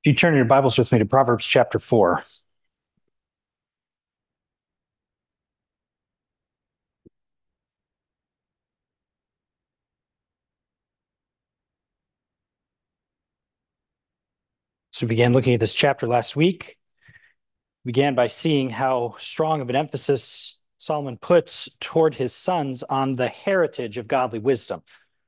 You turn your Bibles with me to Proverbs chapter 4. So we began looking at this chapter last week. We began by seeing how strong of an emphasis Solomon puts toward his sons on the heritage of godly wisdom.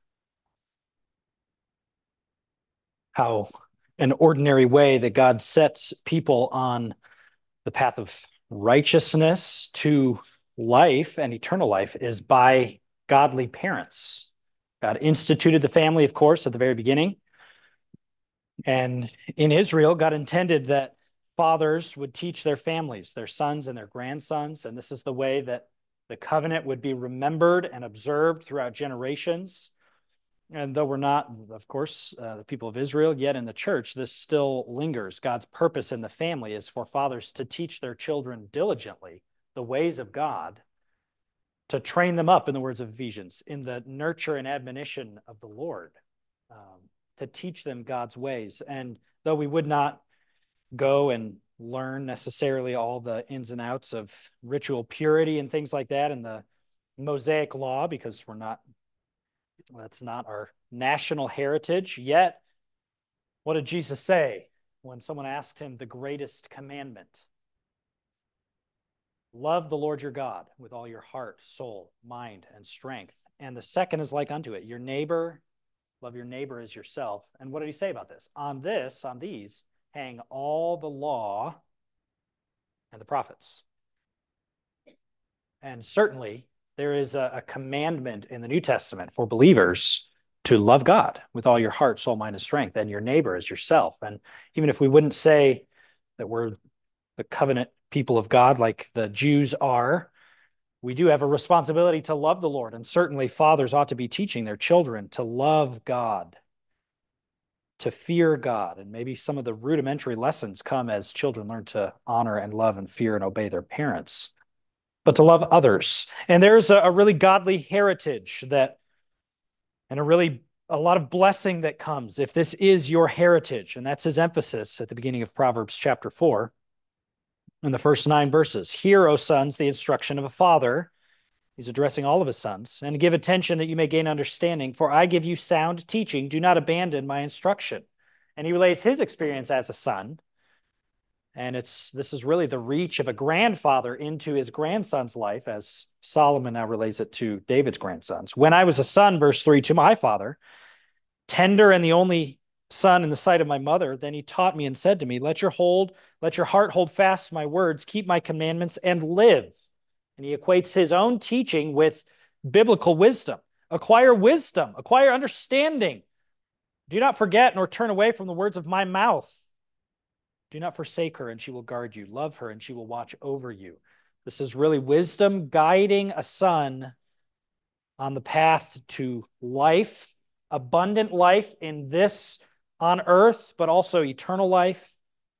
How an ordinary way that God sets people on the path of righteousness to life and eternal life is by godly parents. God instituted the family, of course, at the very beginning. And in Israel, God intended that fathers would teach their families, their sons and their grandsons. And this is the way that the covenant would be remembered and observed throughout generations. And though we're not, of course, the people of Israel, yet in the church, this still lingers. God's purpose in the family is for fathers to teach their children diligently the ways of God, to train them up, in the words of Ephesians, in the nurture and admonition of the Lord. To teach them God's ways. And though we would not go and learn necessarily all the ins and outs of ritual purity and things like that in the Mosaic law, because that's not our national heritage, yet what did Jesus say when someone asked him the greatest commandment? Love the Lord your God with all your heart, soul, mind, and strength. And the second is like unto it, love your neighbor as yourself. And what did he say about this? On these, hang all the law and the prophets. And certainly there is a commandment in the New Testament for believers to love God with all your heart, soul, mind, and strength, and your neighbor as yourself. And even if we wouldn't say that we're the covenant people of God like the Jews are, we do have a responsibility to love the Lord. And certainly fathers ought to be teaching their children to love God, to fear God. And maybe some of the rudimentary lessons come as children learn to honor and love and fear and obey their parents, but to love others. And there's a really godly heritage and a lot of blessing that comes if this is your heritage. And that's his emphasis at the beginning of Proverbs chapter 4 in the first 9 verses. Hear, O sons, the instruction of a father. He's addressing all of his sons. And give attention that you may gain understanding, for I give you sound teaching. Do not abandon my instruction. And he relays his experience as a son. And this is really the reach of a grandfather into his grandson's life, as Solomon now relays it to David's grandsons. When I was a son, verse 3, to my father, tender and the only son in the sight of my mother, then he taught me and said to me, let your heart hold fast my words, keep my commandments, and live. And he equates his own teaching with biblical wisdom. Acquire wisdom, acquire understanding. Do not forget nor turn away from the words of my mouth. Do not forsake her, and she will guard you. Love her, and she will watch over you. This is really wisdom guiding a son on the path to life, abundant life in this on earth, but also eternal life.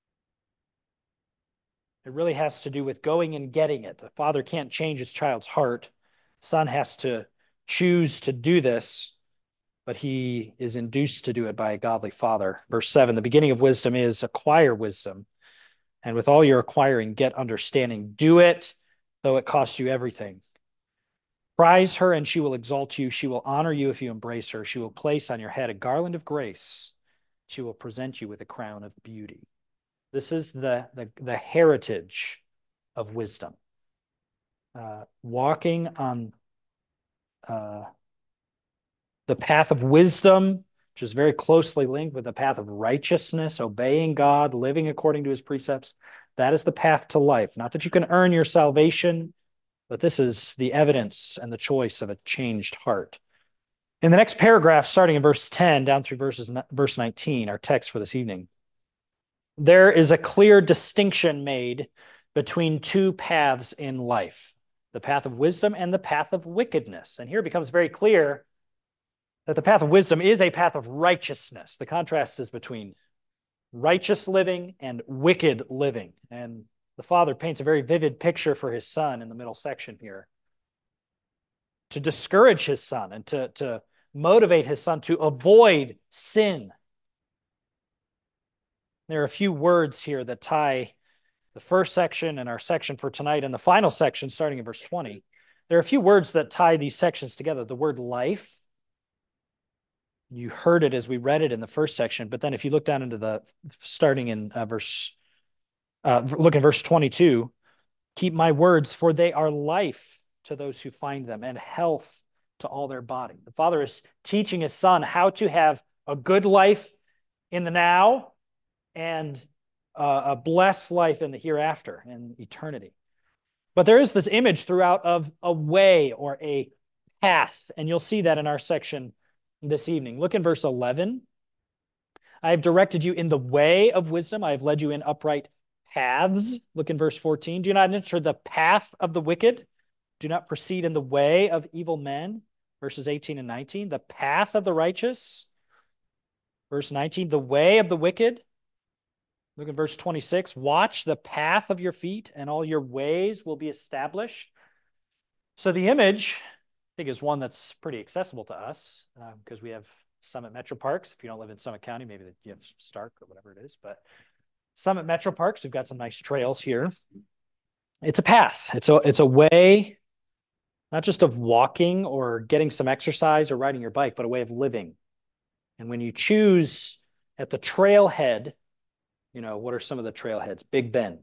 It really has to do with going and getting it. A father can't change his child's heart. Son has to choose to do this, but he is induced to do it by a godly father. Verse 7, the beginning of wisdom is acquire wisdom. And with all your acquiring, get understanding. Do it, though it costs you everything. Prize her, and she will exalt you. She will honor you if you embrace her. She will place on your head a garland of grace. She will present you with a crown of beauty. This is the heritage of wisdom. Walking on the path of wisdom, which is very closely linked with the path of righteousness, obeying God, living according to his precepts. That is the path to life. Not that you can earn your salvation, but this is the evidence and the choice of a changed heart. In the next paragraph, starting in verse 10 down through verse 19, our text for this evening, there is a clear distinction made between two paths in life, the path of wisdom and the path of wickedness. And here it becomes very clear that the path of wisdom is a path of righteousness. The contrast is between righteous living and wicked living. And the father paints a very vivid picture for his son in the middle section here to discourage his son and to motivate his son to avoid sin. There are a few words here that tie the first section and our section for tonight and the final section starting in verse 20. There are a few words that tie these sections together. The word life, you heard it as we read it in the first section, but then if you look down into the starting in look at verse 22, keep my words, for they are life to those who find them and health to all their body. The Father is teaching his Son how to have a good life in the now and a blessed life in the hereafter, in eternity. But there is this image throughout of a way or a path, and you'll see that in our section this evening. Look in verse 11. I have directed you in the way of wisdom. I have led you in upright paths. Look in verse 14. Do not enter the path of the wicked. Do not proceed in the way of evil men. Verses 18 and 19. The path of the righteous. Verse 19. The way of the wicked. Look at verse 26. Watch the path of your feet, and all your ways will be established. So the image, I think, is one that's pretty accessible to us because we have Summit Metro Parks. If you don't live in Summit County, maybe you have Stark or whatever it is. But Summit Metro Parks, we've got some nice trails here. It's a path. It's a way, not just of walking or getting some exercise or riding your bike, but a way of living. And when you choose at the trailhead, you know, what are some of the trailheads? Big Bend.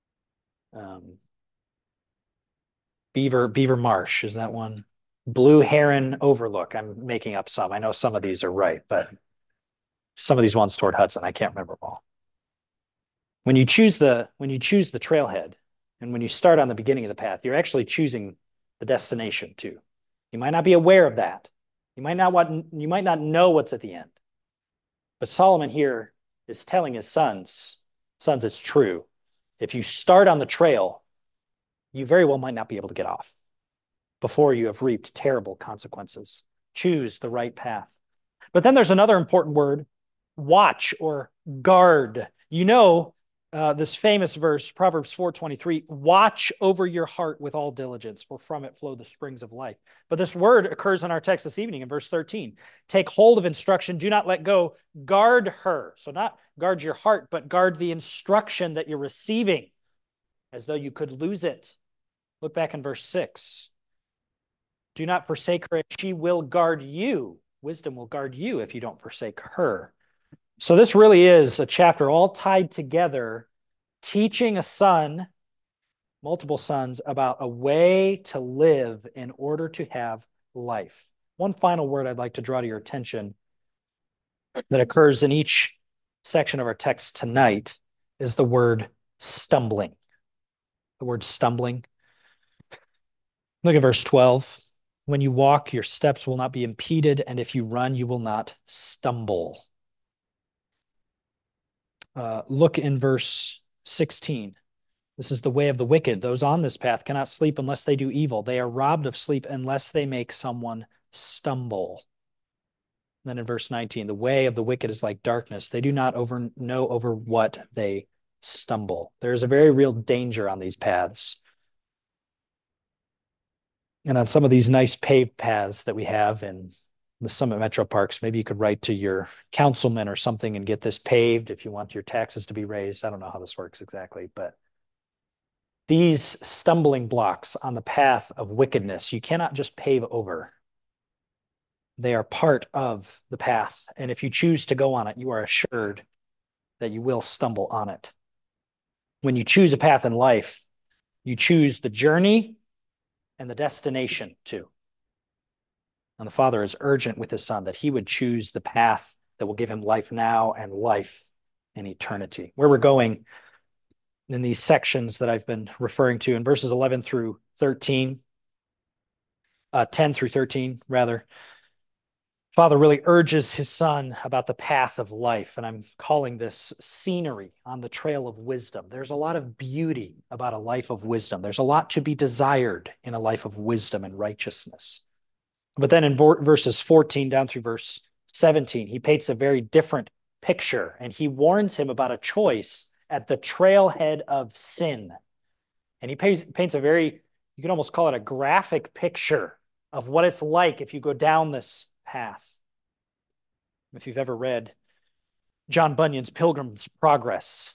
Beaver Marsh, is that one? Blue Heron Overlook. I'm making up some. I know some of these are right, but some of these ones toward Hudson, I can't remember them all. When you choose the trailhead, and when you start on the beginning of the path, you're actually choosing the destination too. You might not be aware of that. You might not know what's at the end. But Solomon here is telling his sons, it's true. If you start on the trail, you very well might not be able to get off before you have reaped terrible consequences. Choose the right path. But then there's another important word, watch or guard. You know, this famous verse, Proverbs 4:23, watch over your heart with all diligence, for from it flow the springs of life. But this word occurs in our text this evening in verse 13. Take hold of instruction, do not let go, guard her. So not guard your heart, but guard the instruction that you're receiving, as though you could lose it. Look back in verse 6. Do not forsake her, she will guard you. Wisdom will guard you if you don't forsake her. So this really is a chapter all tied together, teaching a son, multiple sons, about a way to live in order to have life. One final word I'd like to draw to your attention that occurs in each section of our text tonight is the word stumbling. The word stumbling. Look at verse 12. When you walk, your steps will not be impeded, and if you run, you will not stumble. Look in verse 16. This is the way of the wicked. Those on this path cannot sleep unless they do evil. They are robbed of sleep unless they make someone stumble. Then in verse 19, the way of the wicked is like darkness. They do not know over what they stumble. There is a very real danger on these paths. And on some of these nice paved paths that we have in the Summit Metro Parks, maybe you could write to your councilman or something and get this paved if you want your taxes to be raised. I don't know how this works exactly, but these stumbling blocks on the path of wickedness, you cannot just pave over. They are part of the path. And if you choose to go on it, you are assured that you will stumble on it. When you choose a path in life, you choose the journey and the destination too. And the Father is urgent with his Son that he would choose the path that will give him life now and life in eternity. Where we're going in these sections that I've been referring to in verses 11 through 13, 10 through 13, rather, Father really urges his Son about the path of life, and I'm calling this scenery on the trail of wisdom. There's a lot of beauty about a life of wisdom. There's a lot to be desired in a life of wisdom and righteousness. But then in verses 14 down through verse 17, he paints a very different picture, and he warns him about a choice at the trailhead of sin. And he paints a very, you can almost call it a graphic picture of what it's like if you go down this path. If you've ever read John Bunyan's Pilgrim's Progress.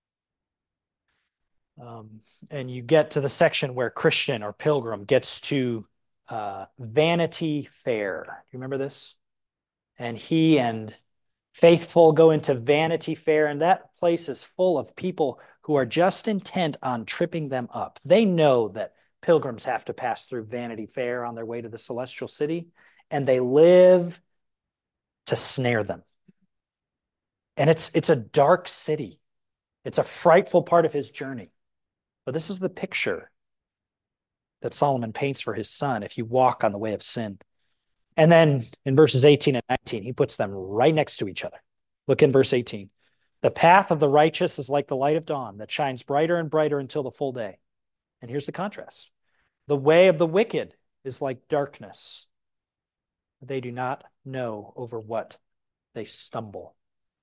And you get to the section where Christian or Pilgrim gets to Vanity Fair. Do you remember this? And he and Faithful go into Vanity Fair, and that place is full of people who are just intent on tripping them up. They know that pilgrims have to pass through Vanity Fair on their way to the celestial city, and they live to snare them. And it's a dark city. It's a frightful part of his journey. But this is the picture that Solomon paints for his son if you walk on the way of sin. And then in verses 18 and 19, he puts them right next to each other. Look in verse 18. The path of the righteous is like the light of dawn that shines brighter and brighter until the full day. And here's the contrast. The way of the wicked is like darkness. They do not know over what they stumble.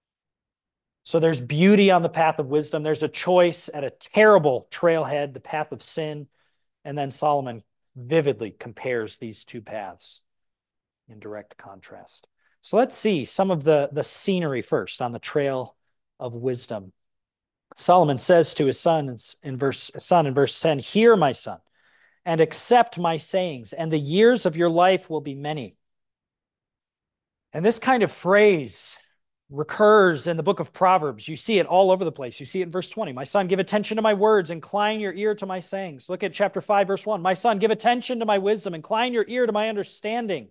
So there's beauty on the path of wisdom. There's a choice at a terrible trailhead, the path of sin. And then Solomon vividly compares these two paths in direct contrast. So let's see some of the scenery first on the trail of wisdom. Solomon says to his son in verse 10, "Hear, my son, and accept my sayings, and the years of your life will be many." And this kind of phrase recurs in the book of Proverbs. You see it all over the place. You see it in verse 20. "My son, give attention to my words, incline your ear to my sayings." Look at chapter 5, verse 1. "My son, give attention to my wisdom, incline your ear to my understanding."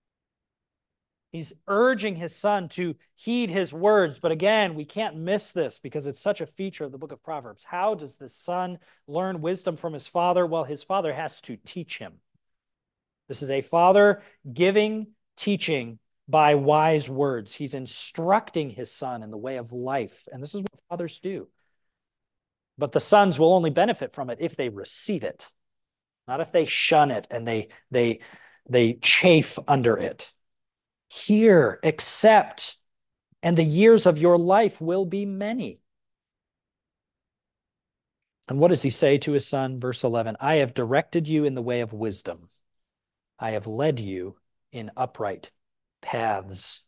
He's urging his son to heed his words. But again, we can't miss this because it's such a feature of the book of Proverbs. How does the son learn wisdom from his father? Well, his father has to teach him. This is a father giving teaching by wise words. He's instructing his son in the way of life. And this is what fathers do. But the sons will only benefit from it if they receive it, not if they shun it and they chafe under it. Hear, accept, and the years of your life will be many. And what does he say to his son? Verse 11, "I have directed you in the way of wisdom. I have led you in upright paths."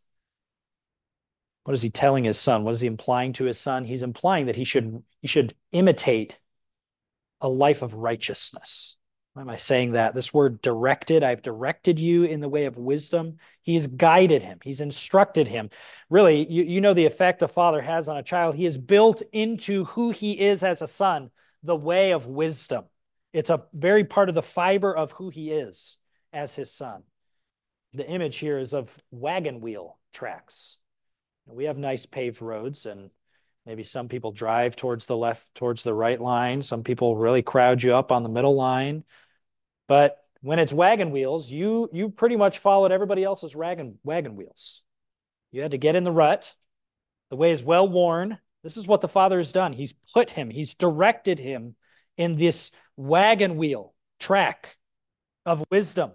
What is he telling his son? What is he implying to his son? He's implying that he should imitate a life of righteousness. Why am I saying that? This word directed, I've directed you in the way of wisdom. He's guided him. He's instructed him. Really, you know the effect a father has on a child. He is built into who he is as a son, the way of wisdom. It's a very part of the fiber of who he is as his son. The image here is of wagon wheel tracks. We have nice paved roads, and maybe some people drive towards the left, towards the right line. Some people really crowd you up on the middle line. But when it's wagon wheels, you pretty much followed everybody else's wagon wheels. You had to get in the rut. The way is well worn. This is what the Father has done. He's directed him in this wagon wheel track of wisdom.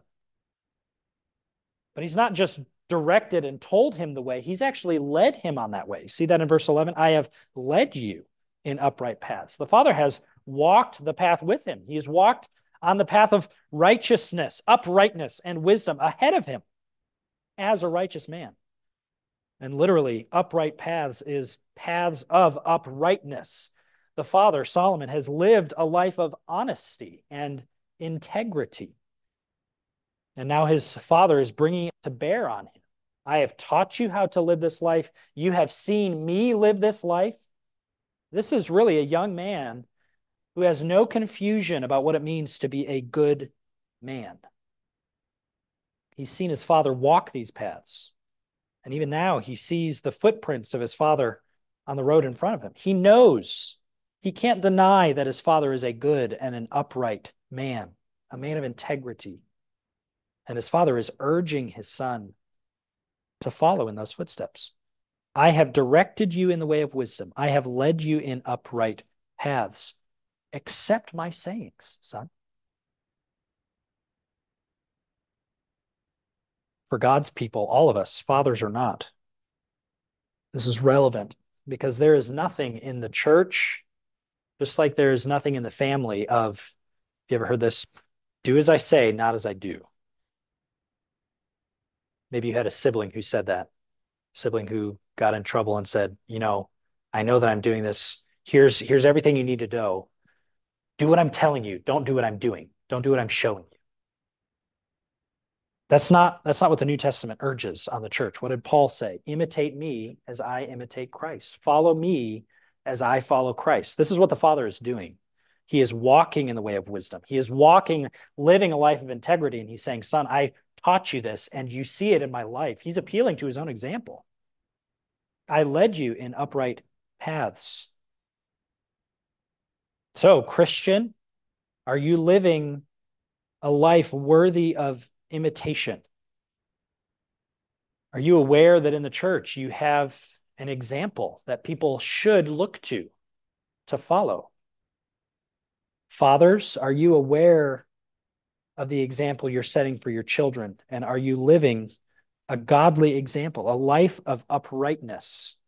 But he's not just directed and told him the way, he's actually led him on that way. You see that in verse 11? "I have led you in upright paths." The Father has walked the path with him. He has walked on the path of righteousness, uprightness, and wisdom ahead of him as a righteous man. And literally, upright paths is paths of uprightness. The father, Solomon, has lived a life of honesty and integrity. And now his father is bringing it to bear on him. "I have taught you how to live this life. You have seen me live this life." This is really a young man who has no confusion about what it means to be a good man. He's seen his father walk these paths. And even now, he sees the footprints of his father on the road in front of him. He knows, he can't deny that his father is a good and an upright man, a man of integrity. And his father is urging his son to follow in those footsteps. "I have directed you in the way of wisdom. I have led you in upright paths. Accept my sayings, son." For God's people, all of us, fathers or not, this is relevant because there is nothing in the church, just like there is nothing in the family of, have you ever heard this? "Do as I say, not as I do." Maybe you had a sibling who said that. sibling who got in trouble and said, I know that I'm doing this. Here's everything you need to know. Do what I'm telling you. Don't do what I'm doing. Don't do what I'm showing you. That's not what the New Testament urges on the church. What did Paul say? Imitate me as I imitate Christ. Follow me as I follow Christ. This is what the Father is doing. He is walking in the way of wisdom. He is walking, living a life of integrity. And he's saying, son, I taught you this and you see it in my life. He's appealing to his own example. I led you in upright paths. So, Christian, are you living a life worthy of imitation? Are you aware that in the church you have an example that people should look to follow? Fathers, are you aware of the example you're setting for your children? And are you living a godly example, a life of uprightness?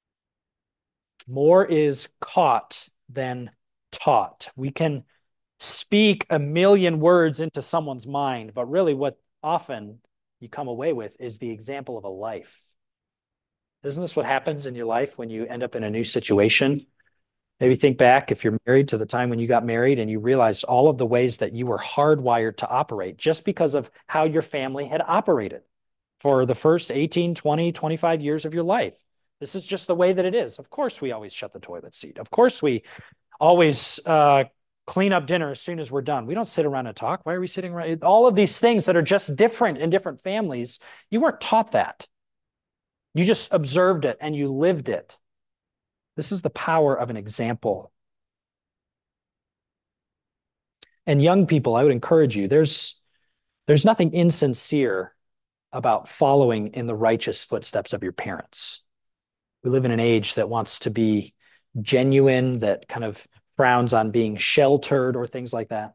More is caught than taught. We can speak a million words into someone's mind, but really what often you come away with is the example of a life. Isn't this what happens in your life when you end up in a new situation? Maybe think back, if you're married, to the time when you got married and you realized all of the ways that you were hardwired to operate just because of how your family had operated for the first 18, 20, 25 years of your life. This is just the way that it is. Of course, we always shut the toilet seat. Of course, we always clean up dinner as soon as we're done. We don't sit around and talk. Why are we sitting around? All of these things that are just different in different families, you weren't taught that. You just observed it and you lived it. This is the power of an example. And young people, I would encourage you, there's nothing insincere about following in the righteous footsteps of your parents. We live in an age that wants to be genuine, that kind of frowns on being sheltered or things like that.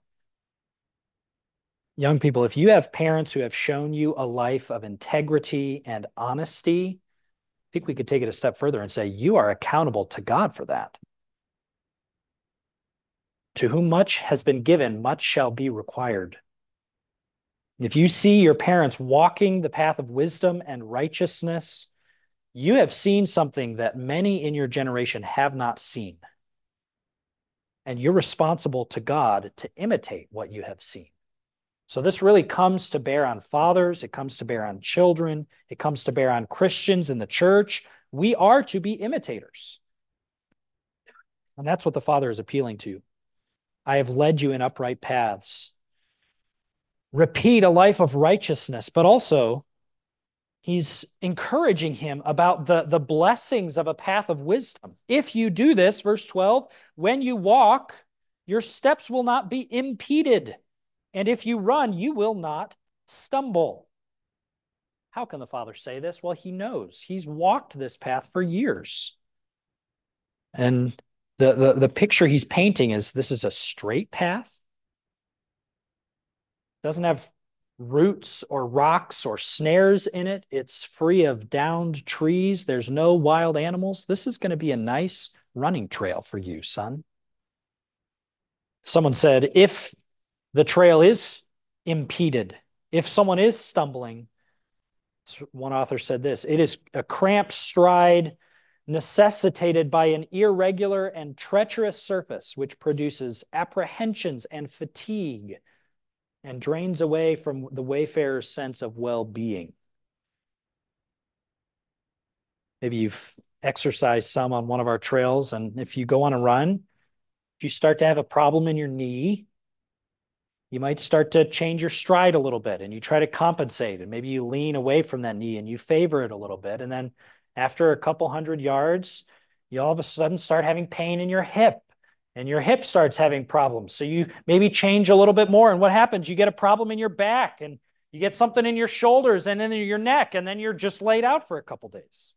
Young people, if you have parents who have shown you a life of integrity and honesty, I think we could take it a step further and say you are accountable to God for that. To whom much has been given, much shall be required. If you see your parents walking the path of wisdom and righteousness, you have seen something that many in your generation have not seen. And you're responsible to God to imitate what you have seen. So this really comes to bear on fathers. It comes to bear on children. It comes to bear on Christians in the church. We are to be imitators. And that's what the Father is appealing to. I have led you in upright paths. Repeat a life of righteousness, but also he's encouraging him about the blessings of a path of wisdom. If you do this, verse 12, when you walk, your steps will not be impeded. And if you run, you will not stumble. How can the Father say this? Well, he knows. He's walked this path for years. And the picture he's painting is this is a straight path. It doesn't have roots or rocks or snares in it. It's free of downed trees. There's no wild animals. This is going to be a nice running trail for you, son. Someone said, if the trail is impeded, if someone is stumbling, one author said this, it is a cramped stride necessitated by an irregular and treacherous surface, which produces apprehensions and fatigue and drains away from the wayfarer's sense of well-being. Maybe you've exercised some on one of our trails, and if you go on a run, if you start to have a problem in your knee, you might start to change your stride a little bit and you try to compensate, and maybe you lean away from that knee and you favor it a little bit. And then after a couple hundred yards, you all of a sudden start having pain in your hip and your hip starts having problems. So you maybe change a little bit more. And what happens? You get a problem in your back and you get something in your shoulders and then in your neck, and then you're just laid out for a couple days.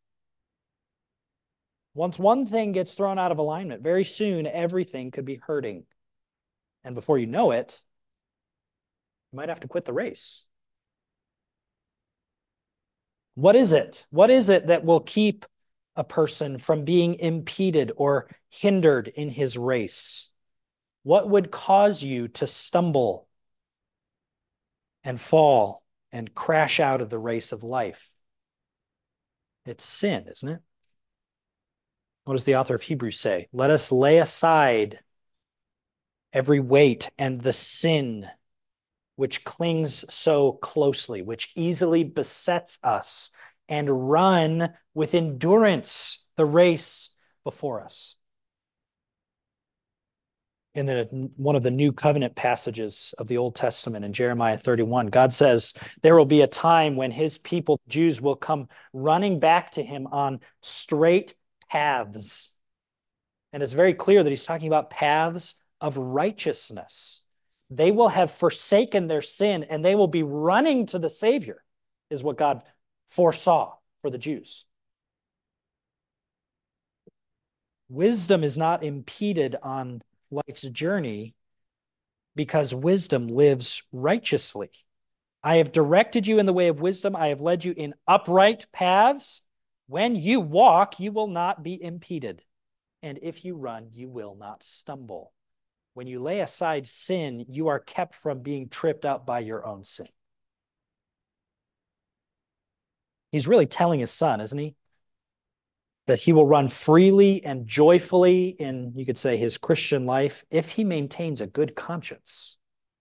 Once one thing gets thrown out of alignment, very soon everything could be hurting. And before you know it, you might have to quit the race. What is it? What is it that will keep a person from being impeded or hindered in his race? What would cause you to stumble and fall and crash out of the race of life? It's sin, isn't it? What does the author of Hebrews say? Let us lay aside every weight and the sin which clings so closely, which easily besets us, and run with endurance the race before us. In one of the new covenant passages of the Old Testament in Jeremiah 31, God says there will be a time when his people, Jews, will come running back to him on straight paths. And it's very clear that he's talking about paths of righteousness. They will have forsaken their sin and they will be running to the Savior, is what God foresaw for the Jews. Wisdom is not impeded on life's journey because wisdom lives righteously. I have directed you in the way of wisdom. I have led you in upright paths. When you walk, you will not be impeded. And if you run, you will not stumble. When you lay aside sin, you are kept from being tripped up by your own sin. He's really telling his son, isn't he? That he will run freely and joyfully in, you could say, his Christian life if he maintains a good conscience.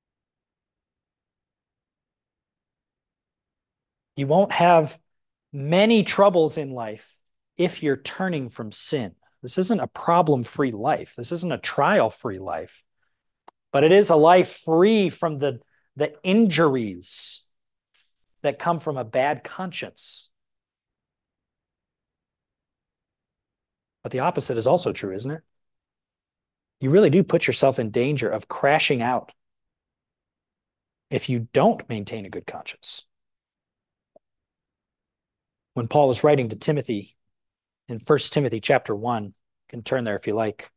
You won't have many troubles in life if you're turning from sin. This isn't a problem-free life. This isn't a trial-free life, but it is a life free from the injuries that come from a bad conscience. But the opposite is also true, isn't it? You really do put yourself in danger of crashing out if you don't maintain a good conscience. When Paul was writing to Timothy in 1 Timothy chapter 1, you can turn there if you like.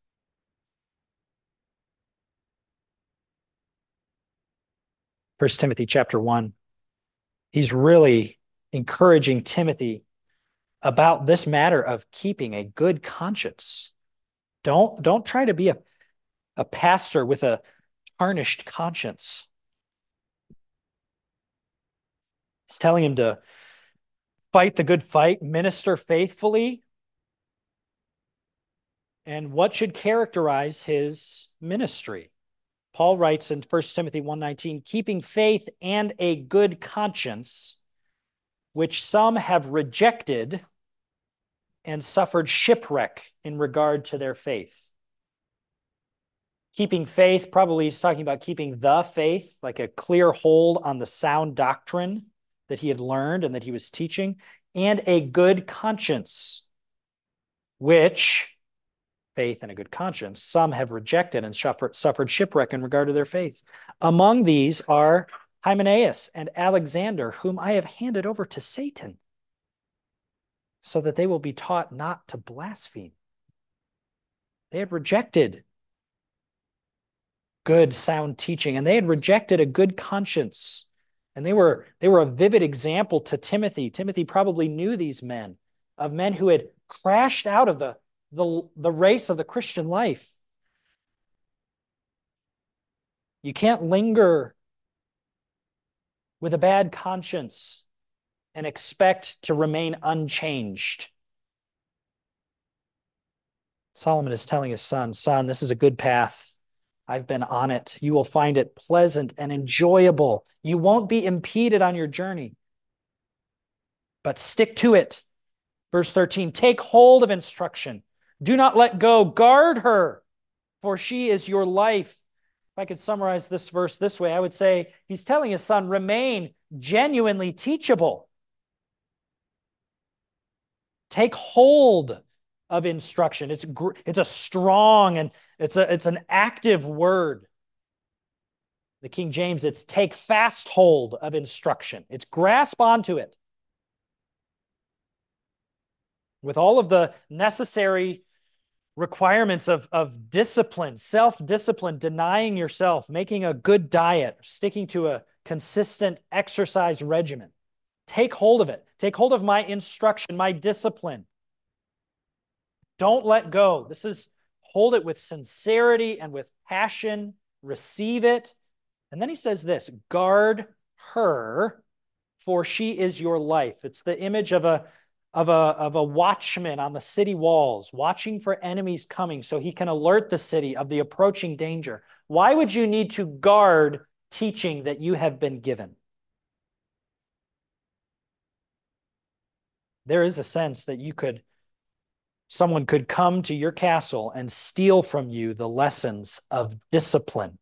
1 Timothy chapter 1, he's really encouraging Timothy about this matter of keeping a good conscience. Don't try to be a pastor with a tarnished conscience. He's telling him to fight the good fight, minister faithfully. And what should characterize his ministry? Paul writes in 1 Timothy 1:19, keeping faith and a good conscience, which some have rejected and suffered shipwreck in regard to their faith. Keeping faith, probably he's talking about keeping the faith, like a clear hold on the sound doctrine that he had learned and that he was teaching, and a good conscience, which faith and a good conscience, some have rejected and suffered shipwreck in regard to their faith. Among these are Hymenaeus and Alexander, whom I have handed over to Satan, so that they will be taught not to blaspheme. They had rejected good, sound teaching, and they had rejected a good conscience. And they were a vivid example to Timothy. Timothy probably knew these men, of men who had crashed out of the race of the Christian life. You can't linger with a bad conscience and expect to remain unchanged. Solomon is telling his son, this is a good path. I've been on it. You will find it pleasant and enjoyable. You won't be impeded on your journey, but stick to it. Verse 13, take hold of instruction. Do not let go. Guard her, for she is your life. If I could summarize this verse this way, I would say he's telling his son, remain genuinely teachable. Take hold of instruction. It's a strong and it's an active word. The King James, it's take fast hold of instruction. It's grasp onto it with all of the necessary requirements of discipline, self-discipline, denying yourself, making a good diet, sticking to a consistent exercise regimen. Take hold of it. Take hold of my instruction, my discipline. Don't let go. This is hold it with sincerity and with passion. Receive it. And then he says this, guard her, for she is your life. It's the image of of a watchman on the city walls, watching for enemies coming so he can alert the city of the approaching danger. Why would you need to guard teaching that you have been given? There is a sense that someone could come to your castle and steal from you the lessons of discipline.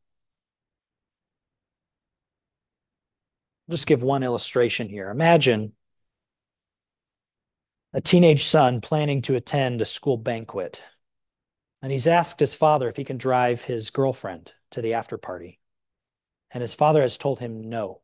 I'll just give one illustration here. Imagine a teenage son planning to attend a school banquet, and he's asked his father if he can drive his girlfriend to the after party. And his father has told him no.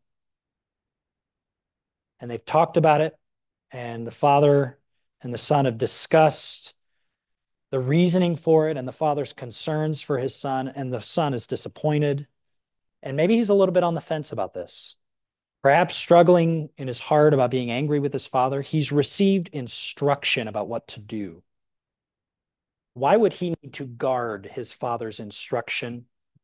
And they've talked about it, and the father and the son have discussed the reasoning for it and the father's concerns for his son, and the son is disappointed. And maybe he's a little bit on the fence about this. Perhaps struggling in his heart about being angry with his father. He's received instruction about what to do. Why would he need to guard his father's instruction?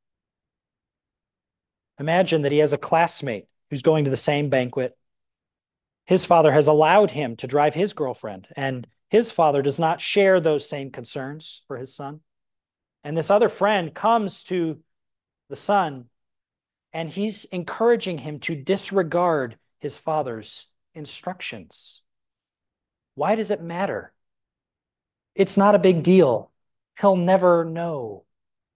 Imagine that he has a classmate who's going to the same banquet. His father has allowed him to drive his girlfriend, and his father does not share those same concerns for his son. And this other friend comes to the son, and he's encouraging him to disregard his father's instructions. Why does it matter? It's not a big deal. He'll never know.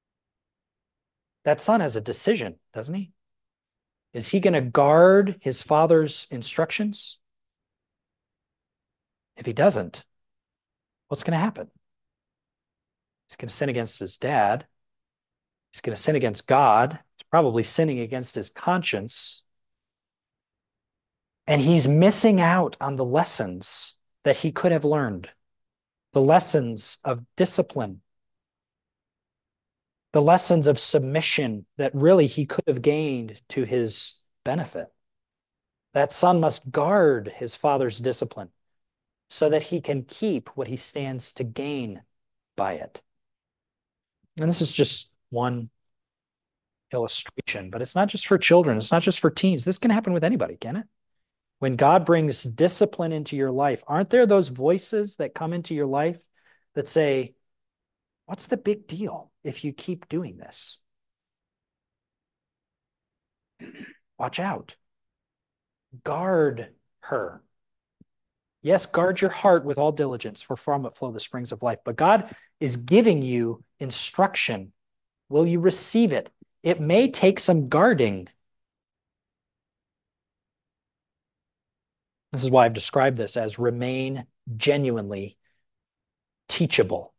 That son has a decision, doesn't he? Is he going to guard his father's instructions? If he doesn't, what's going to happen? He's going to sin against his dad. He's going to sin against God. He's probably sinning against his conscience. And he's missing out on the lessons that he could have learned, the lessons of discipline, the lessons of submission that really he could have gained to his benefit. That son must guard his father's discipline so that he can keep what he stands to gain by it. And this is just one illustration, but it's not just for children. It's not just for teens. This can happen with anybody, can it? When God brings discipline into your life, aren't there those voices that come into your life that say, what's the big deal if you keep doing this? Watch out. Guard her. Yes, guard your heart with all diligence, for from it flow the springs of life. But God is giving you instruction. Will you receive it? It may take some guarding. This is why I've described this as remain genuinely teachable.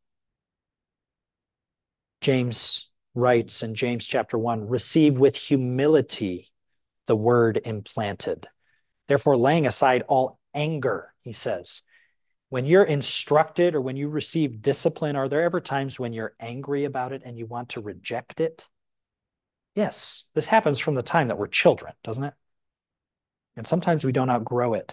James writes in James chapter 1, receive with humility the word implanted. Therefore, laying aside all anger, he says. When you're instructed or when you receive discipline, are there ever times when you're angry about it and you want to reject it? Yes, this happens from the time that we're children, doesn't it? And sometimes we don't outgrow it.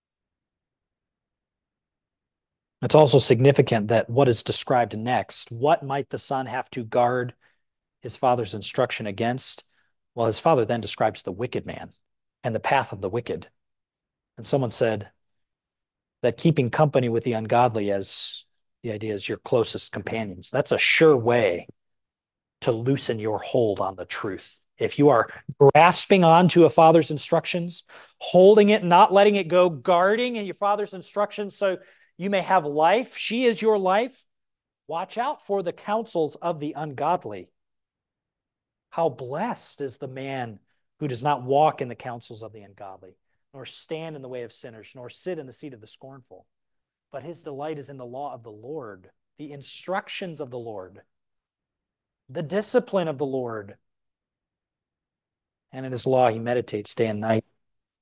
It's also significant that what is described next, what might the son have to guard his father's instruction against? Well, his father then describes the wicked man and the path of the wicked. And someone said that keeping company with the ungodly, as the idea is your closest companions, that's a sure way to loosen your hold on the truth. If you are grasping onto a father's instructions, holding it, not letting it go, guarding your father's instructions so you may have life, she is your life, watch out for the counsels of the ungodly. How blessed is the man who does not walk in the counsels of the ungodly, nor stand in the way of sinners, nor sit in the seat of the scornful. But his delight is in the law of the Lord, the instructions of the Lord, the discipline of the Lord. And in his law he meditates day and night.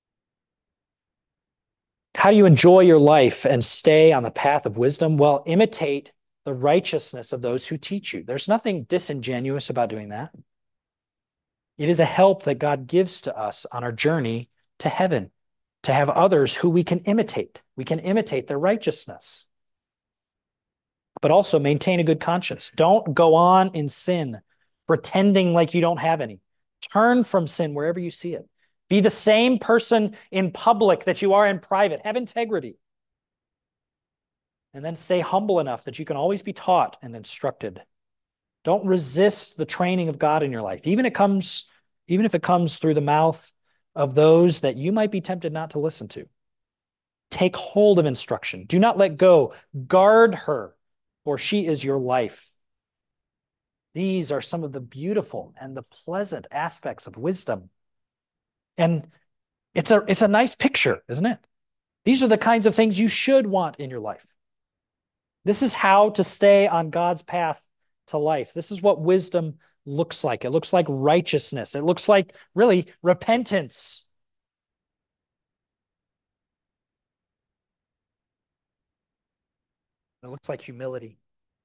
How do you enjoy your life and stay on the path of wisdom? Well, imitate the righteousness of those who teach you. There's nothing disingenuous about doing that. It is a help that God gives to us on our journey to heaven, to have others who we can imitate. We can imitate their righteousness. But also maintain a good conscience. Don't go on in sin, pretending like you don't have any. Turn from sin wherever you see it. Be the same person in public that you are in private. Have integrity. And then stay humble enough that you can always be taught and instructed. Don't resist the training of God in your life, even if it comes through the mouth of those that you might be tempted not to listen to. Take hold of instruction. Do not let go. Guard her, for she is your life. These are some of the beautiful and the pleasant aspects of wisdom. And it's a nice picture, isn't it? These are the kinds of things you should want in your life. This is how to stay on God's path to life. This is what wisdom looks like. It looks like righteousness. It looks like, really, repentance. It looks like humility.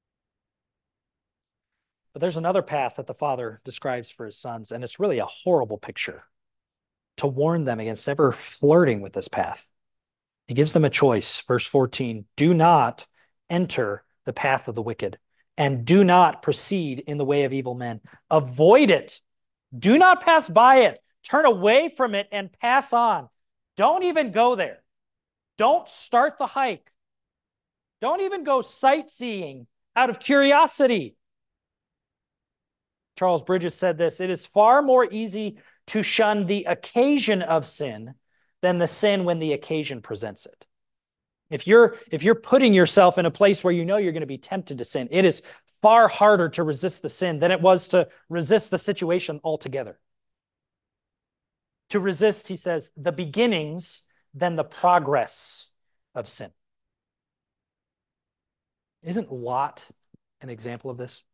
But there's another path that the Father describes for his sons, and it's really a horrible picture to warn them against ever flirting with this path. He gives them a choice. Verse 14, do not enter the path of the wicked, and do not proceed in the way of evil men. Avoid it. Do not pass by it. Turn away from it and pass on. Don't even go there. Don't start the hike. Don't even go sightseeing out of curiosity. Charles Bridges said this: it is far more easy to shun the occasion of sin than the sin when the occasion presents it. If you're putting yourself in a place where you know you're going to be tempted to sin, it is far harder to resist the sin than it was to resist the situation altogether. To resist, he says, the beginnings than the progress of sin. Isn't Lot an example of this?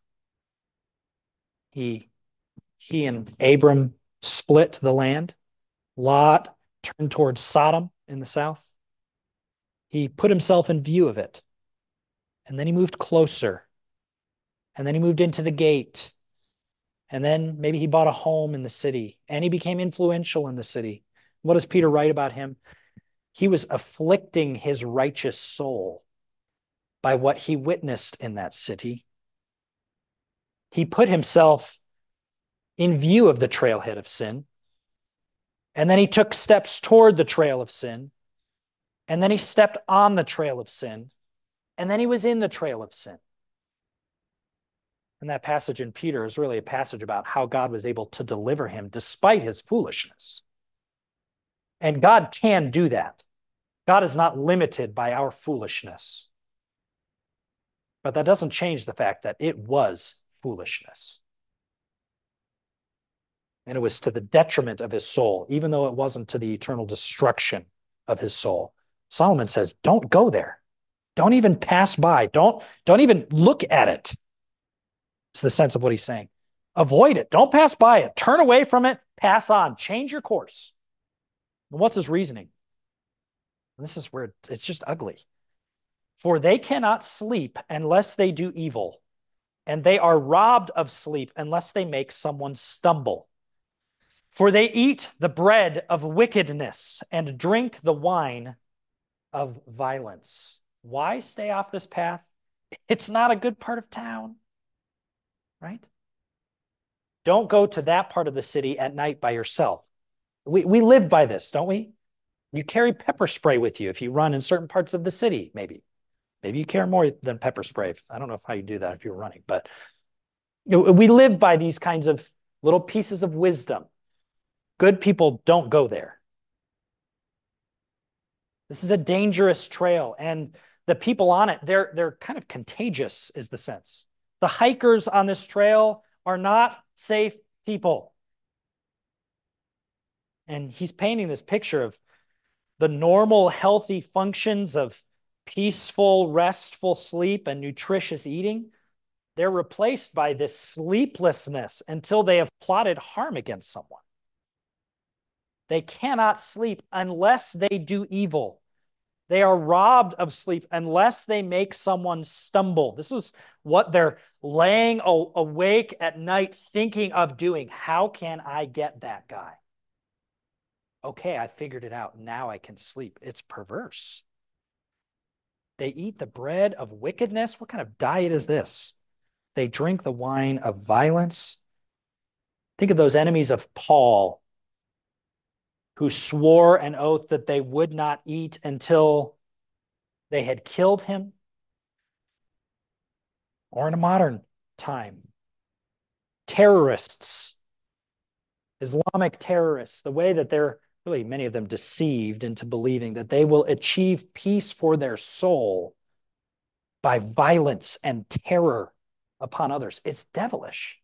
He and Abram split the land. Lot turned towards Sodom in the south. He put himself in view of it. And then he moved closer. And then he moved into the gate. And then maybe he bought a home in the city. And he became influential in the city. What does Peter write about him? He was afflicting his righteous soul by what he witnessed in that city. He put himself in view of the trailhead of sin. And then he took steps toward the trail of sin. And then he stepped on the trail of sin. And then he was in the trail of sin. And that passage in Peter is really a passage about how God was able to deliver him despite his foolishness. And God can do that. God is not limited by our foolishness. But that doesn't change the fact that it was foolishness. And it was to the detriment of his soul, even though it wasn't to the eternal destruction of his soul. Solomon says, don't go there. Don't even pass by. Don't even look at it. It's the sense of what he's saying. Avoid it. Don't pass by it. Turn away from it. Pass on. Change your course. And what's his reasoning? And this is where it's just ugly. For they cannot sleep unless they do evil, and they are robbed of sleep unless they make someone stumble. For they eat the bread of wickedness and drink the wine of violence. Why stay off this path? It's not a good part of town, right? Don't go to that part of the city at night by yourself. We live by this, don't we? You carry pepper spray with you if you run in certain parts of the city, maybe. Maybe you care more than pepper spray. I don't know how you do that if you're running, but we live by these kinds of little pieces of wisdom. Good people don't go there. This is a dangerous trail, and the people on it, they're kind of contagious, is the sense. The hikers on this trail are not safe people. And he's painting this picture of the normal, healthy functions of peaceful, restful sleep and nutritious eating. They're replaced by this sleeplessness until they have plotted harm against someone. They cannot sleep unless they do evil. They are robbed of sleep unless they make someone stumble. This is what they're laying awake at night thinking of doing. How can I get that guy? Okay, I figured it out. Now I can sleep. It's perverse. They eat the bread of wickedness. What kind of diet is this? They drink the wine of violence. Think of those enemies of Paul who swore an oath that they would not eat until they had killed him. or in a modern time, terrorists, Islamic terrorists, the way that they're really many of them deceived into believing that they will achieve peace for their soul by violence and terror upon others. It's devilish.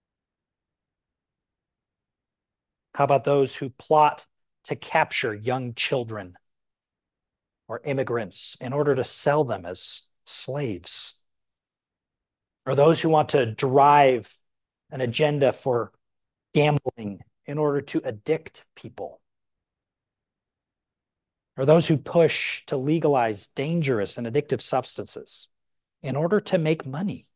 How about those who plot to capture young children or immigrants in order to sell them as slaves? Or those who want to drive an agenda for gambling in order to addict people? Or those who push to legalize dangerous and addictive substances in order to make money?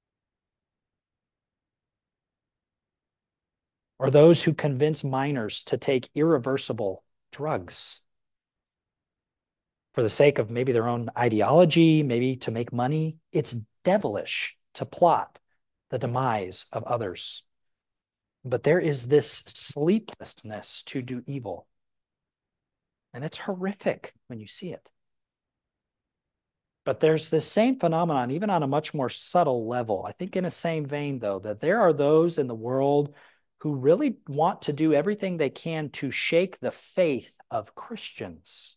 Or those who convince minors to take irreversible drugs for the sake of maybe their own ideology, maybe to make money? It's devilish to plot the demise of others. But there is this sleeplessness to do evil. And it's horrific when you see it. But there's this same phenomenon, even on a much more subtle level. I think in the same vein, though, that there are those in the world who really want to do everything they can to shake the faith of Christians.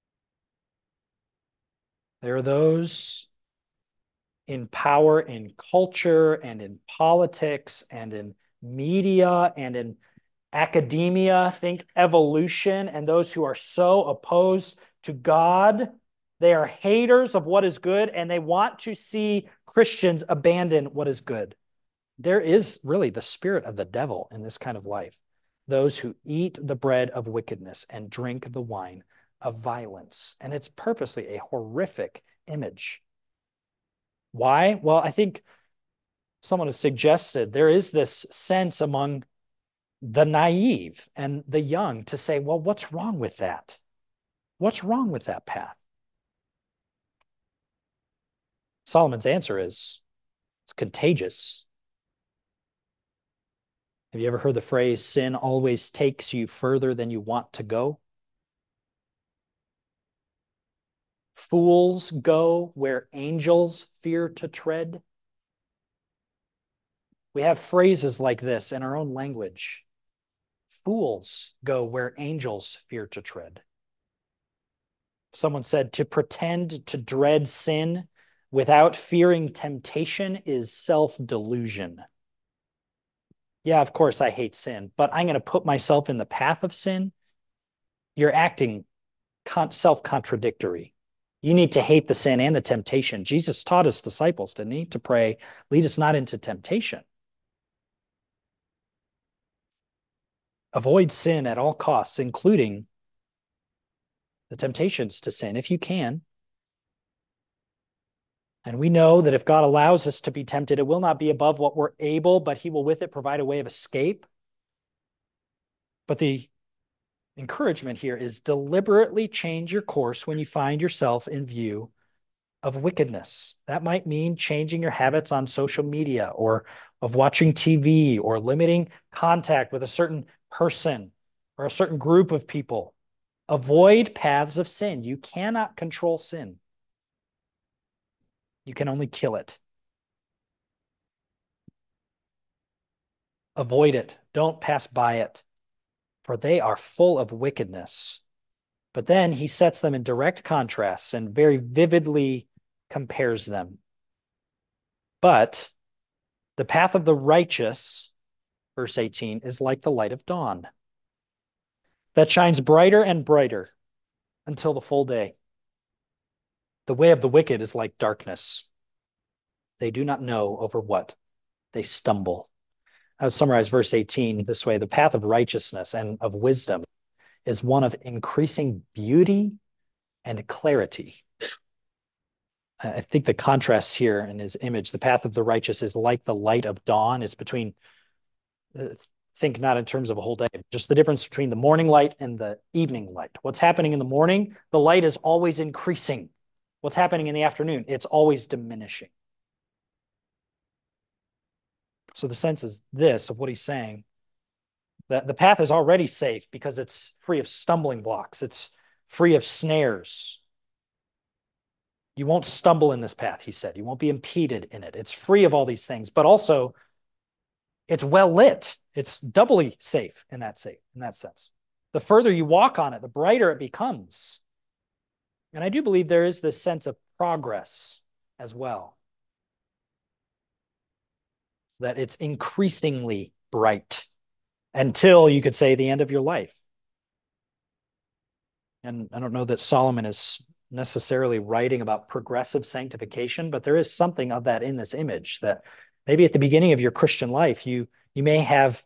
There are those in power, in culture, and in politics, and in media, and in academia, think evolution, and those who are so opposed to God. They are haters of what is good, and they want to see Christians abandon what is good. There is really the spirit of the devil in this kind of life. Those who eat the bread of wickedness and drink the wine of violence. And it's purposely a horrific image. Why? Well, I think someone has suggested there is this sense among the naive and the young to say, well, what's wrong with that? What's wrong with that path? Solomon's answer is it's contagious. Have you ever heard the phrase, sin always takes you further than you want to go? Fools go where angels fear to tread. We have phrases like this in our own language. Fools go where angels fear to tread. Someone said to pretend to dread sin without fearing temptation is self-delusion. Yeah, of course I hate sin, but I'm going to put myself in the path of sin. You're acting self-contradictory. You need to hate the sin and the temptation. Jesus taught his disciples, didn't he, to pray, lead us not into temptation. Avoid sin at all costs, including the temptations to sin, if you can. And we know that if God allows us to be tempted, it will not be above what we're able, but he will with it provide a way of escape. But the encouragement here is deliberately change your course when you find yourself in view of wickedness. That might mean changing your habits on social media or of watching TV or limiting contact with a certain person or a certain group of people. Avoid paths of sin. You cannot control sin. You can only kill it. Avoid it. Don't pass by it, for they are full of wickedness. But then he sets them in direct contrast and very vividly compares them. But the path of the righteous, verse 18, is like the light of dawn that shines brighter and brighter until the full day. The way of the wicked is like darkness. They do not know over what they stumble. I would summarize verse 18 this way. The path of righteousness and of wisdom is one of increasing beauty and clarity. I think the contrast here in his image, the path of the righteous is like the light of dawn. It's between, think not in terms of a whole day, just the difference between the morning light and the evening light. What's happening in the morning, the light is always increasing. What's happening in the afternoon, it's always diminishing. So the sense is this of what he's saying, that the path is already safe because it's free of stumbling blocks. It's free of snares. You won't stumble in this path, he said. You won't be impeded in it. It's free of all these things, but also it's well lit. It's doubly safe in that sense. The further you walk on it, the brighter it becomes. And I do believe there is this sense of progress as well, that it's increasingly bright until you could say the end of your life. And I don't know that Solomon is necessarily writing about progressive sanctification, but there is something of that in this image, that maybe at the beginning of your Christian life, you may have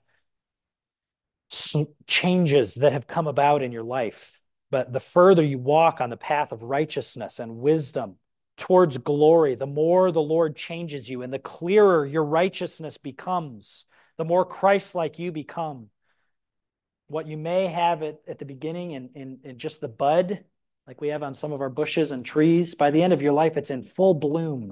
changes that have come about in your life. But the further you walk on the path of righteousness and wisdom towards glory, the more the Lord changes you and the clearer your righteousness becomes, the more Christ-like you become. What you may have at the beginning in just the bud, like we have on some of our bushes and trees, by the end of your life, it's in full bloom.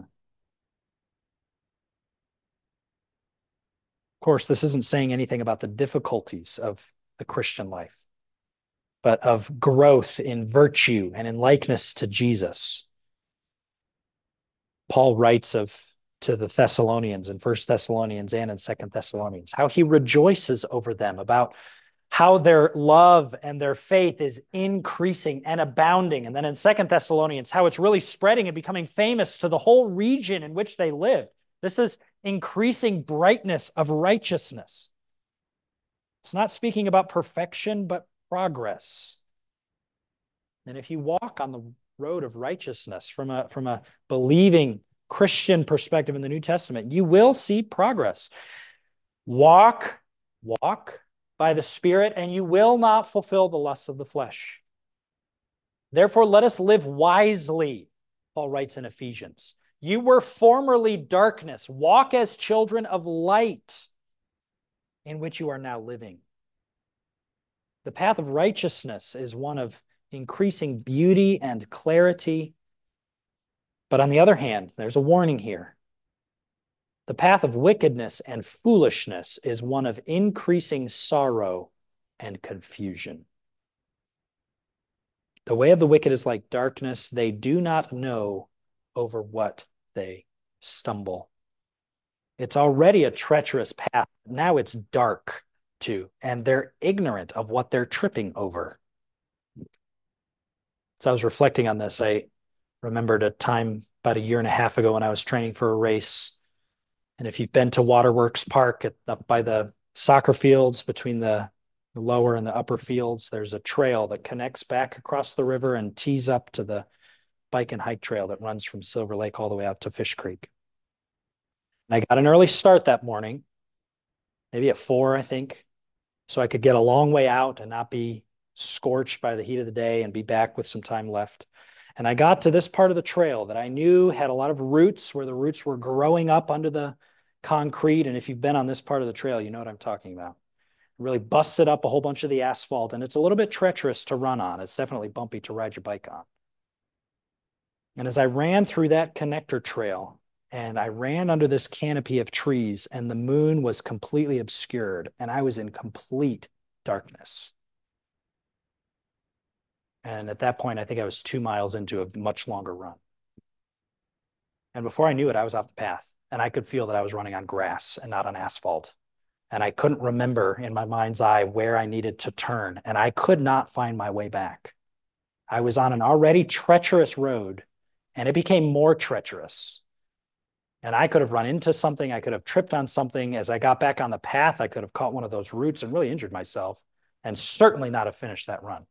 Of course, this isn't saying anything about the difficulties of the Christian life, but of growth in virtue and in likeness to Jesus. Paul writes to the Thessalonians in 1 Thessalonians and in 2 Thessalonians, how he rejoices over them, about how their love and their faith is increasing and abounding. And then in 2 Thessalonians, how it's really spreading and becoming famous to the whole region in which they live. This is increasing brightness of righteousness. It's not speaking about perfection, but progress. And if you walk on the road of righteousness from a believing Christian perspective in the New Testament, you will see progress. Walk by the Spirit, and you will not fulfill the lusts of the flesh. Therefore, let us live wisely, Paul writes in Ephesians. You were formerly darkness. Walk as children of light, in which you are now living. The path of righteousness is one of increasing beauty and clarity. But on the other hand, there's a warning here. The path of wickedness and foolishness is one of increasing sorrow and confusion. The way of the wicked is like darkness. They do not know over what they stumble. It's already a treacherous path. Now it's dark too, and they're ignorant of what they're tripping over. So I was reflecting on this. I remembered a time about a year and a half ago when I was training for a race. And if you've been to Waterworks Park up by the soccer fields between the lower and the upper fields, there's a trail that connects back across the river and tees up to the bike and hike trail that runs from Silver Lake all the way out to Fish Creek. And I got an early start that morning, maybe at 4, I think, so I could get a long way out and not be scorched by the heat of the day and be back with some time left. And I got to this part of the trail that I knew had a lot of roots, where the roots were growing up under the concrete. And if you've been on this part of the trail, you know what I'm talking about. It really busted up a whole bunch of the asphalt, and it's a little bit treacherous to run on. It's definitely bumpy to ride your bike on. And as I ran through that connector trail, and I ran under this canopy of trees, and the moon was completely obscured, and I was in complete darkness. And at that point, I think I was 2 miles into a much longer run. And before I knew it, I was off the path, and I could feel that I was running on grass and not on asphalt. And I couldn't remember in my mind's eye where I needed to turn, and I could not find my way back. I was on an already treacherous road, and it became more treacherous. And I could have run into something. I could have tripped on something. As I got back on the path, I could have caught one of those roots and really injured myself, and certainly not have finished that run.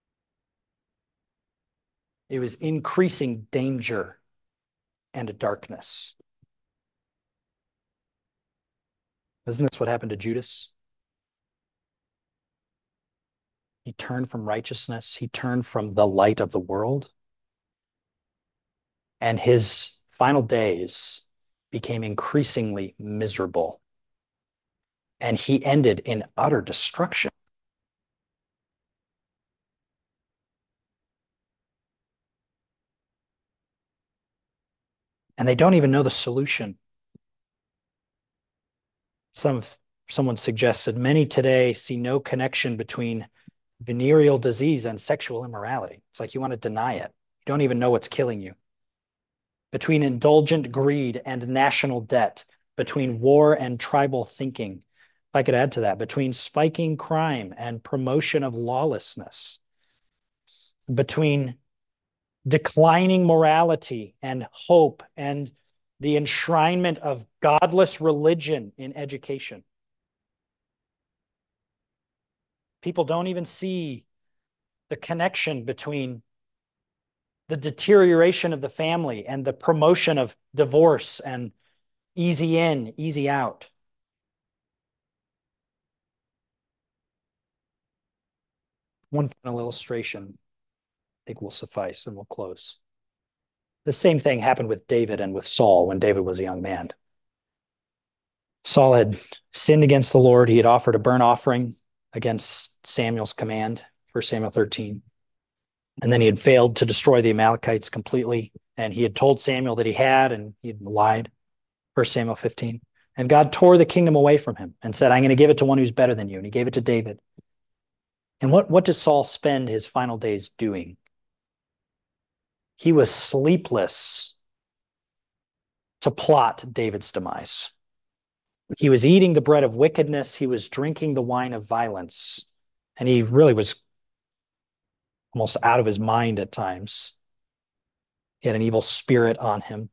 It was increasing danger and darkness. Isn't this what happened to Judas? He turned from righteousness. He turned from the light of the world. And his final days became increasingly miserable. And he ended in utter destruction. And they don't even know the solution. Someone suggested many today see no connection between venereal disease and sexual immorality. It's like you want to deny it. You don't even know what's killing you. between indulgent greed and national debt, between war and tribal thinking. If I could add to that, between spiking crime and promotion of lawlessness, between declining morality and hope and the enshrinement of godless religion in education. People don't even see the connection between the deterioration of the family and the promotion of divorce and easy in, easy out. One final illustration, I think, will suffice, and we'll close. The same thing happened with David and with Saul when David was a young man. Saul had sinned against the Lord. He had offered a burnt offering against Samuel's command, 1 Samuel 13. And then he had failed to destroy the Amalekites completely. And he had told Samuel that he had, and he had lied, 1 Samuel 15. And God tore the kingdom away from him and said, I'm going to give it to one who's better than you. And he gave it to David. And what does Saul spend his final days doing? He was sleepless to plot David's demise. He was eating the bread of wickedness. He was drinking the wine of violence. And he really was almost out of his mind at times. He had an evil spirit on him.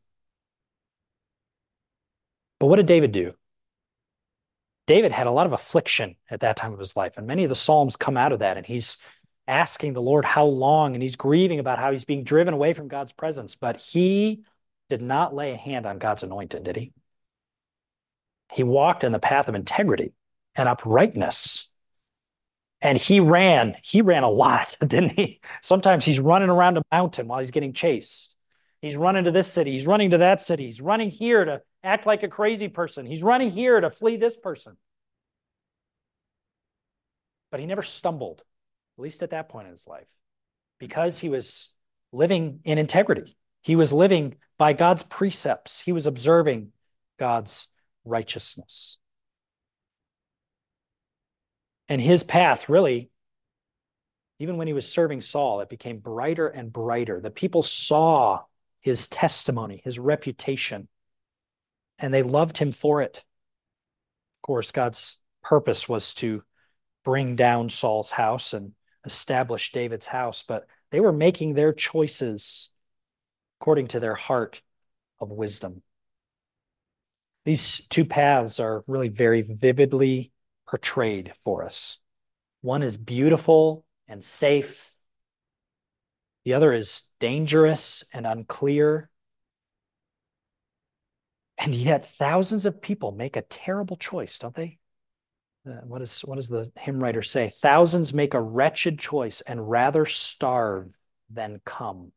But what did David do? David had a lot of affliction at that time of his life. And many of the Psalms come out of that. And he's asking the Lord how long, and he's grieving about how he's being driven away from God's presence. But he did not lay a hand on God's anointed, did he? He walked in the path of integrity and uprightness. And he ran a lot, didn't he? Sometimes he's running around a mountain while he's getting chased. He's running to this city. He's running to that city. He's running here to act like a crazy person. He's running here to flee this person. But he never stumbled, at least at that point in his life, because he was living in integrity. He was living by God's precepts. He was observing God's righteousness. And his path, really, even when he was serving Saul, it became brighter and brighter. The people saw his testimony, his reputation, and they loved him for it. Of course, God's purpose was to bring down Saul's house and establish David's house, but they were making their choices according to their heart of wisdom. These two paths are really very vividly portrayed for us. One is beautiful and safe. The other is dangerous and unclear. And yet thousands of people make a terrible choice, don't they? What does the hymn writer say? Thousands make a wretched choice and rather starve than come.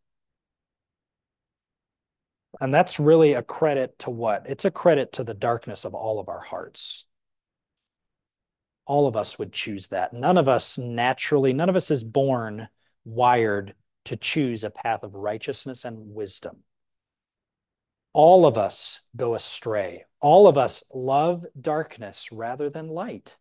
And that's really a credit to what? It's a credit to the darkness of all of our hearts. All of us would choose that. None of us is born wired to choose a path of righteousness and wisdom. All of us go astray. All of us love darkness rather than light.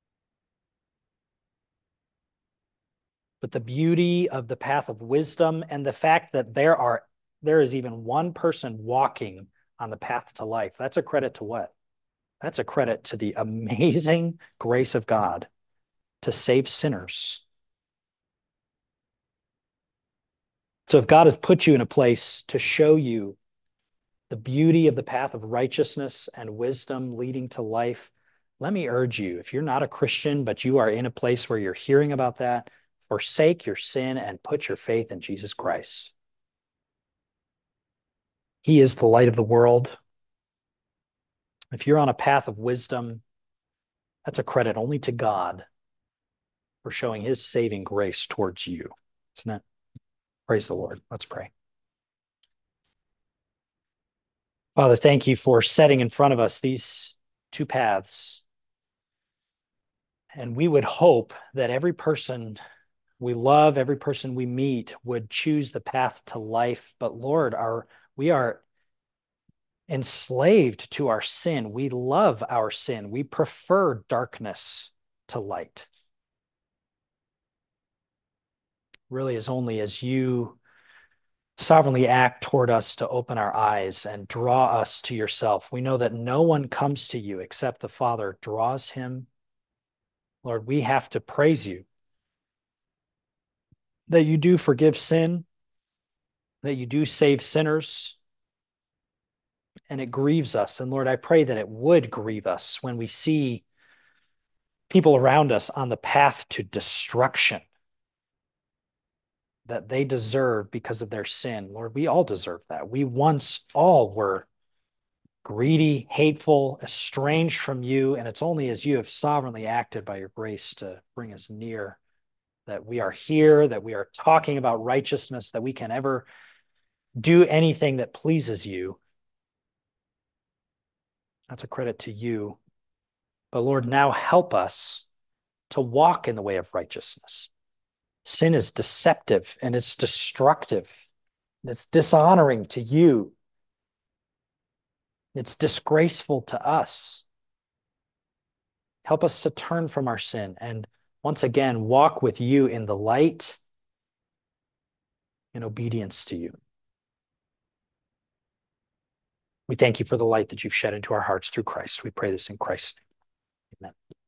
But the beauty of the path of wisdom and the fact that there is even one person walking on the path to life, that's a credit to what? That's a credit to the amazing grace of God to save sinners. So if God has put you in a place to show you the beauty of the path of righteousness and wisdom leading to life, let me urge you, if you're not a Christian, but you are in a place where you're hearing about that, forsake your sin and put your faith in Jesus Christ. He is the light of the world. If you're on a path of wisdom, that's a credit only to God for showing his saving grace towards you, isn't it? Praise the Lord. Let's pray. Father, thank you for setting in front of us these two paths. And we would hope that every person we love, every person we meet would choose the path to life. But Lord, we are enslaved to our sin. We love our sin. We prefer darkness to light. Really, as only as you sovereignly act toward us to open our eyes and draw us to yourself. We know that no one comes to you except the Father draws him. Lord, we have to praise you that you do forgive sin, that you do save sinners, and it grieves us. And Lord, I pray that it would grieve us when we see people around us on the path to destruction that they deserve because of their sin. Lord, we all deserve that. We once all were greedy, hateful, estranged from you, and it's only as you have sovereignly acted by your grace to bring us near that we are here, that we are talking about righteousness, that we can ever do anything that pleases you. That's a credit to you. But Lord, now help us to walk in the way of righteousness. Sin is deceptive and it's destructive. It's dishonoring to you. It's disgraceful to us. Help us to turn from our sin and once again walk with you in the light in obedience to you. We thank you for the light that you've shed into our hearts through Christ. We pray this in Christ's name. Amen.